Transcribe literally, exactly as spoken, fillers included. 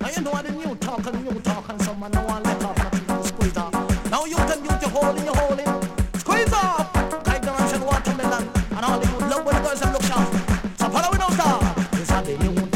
Now you know what the new talk and new talk and some man no one let off nothing to squeeze off. Now you can use your hole in your hole in. Squeeze off! Ignorance and watermelon and all the good love when the girls them look sharp. So follow me now, star. This is the new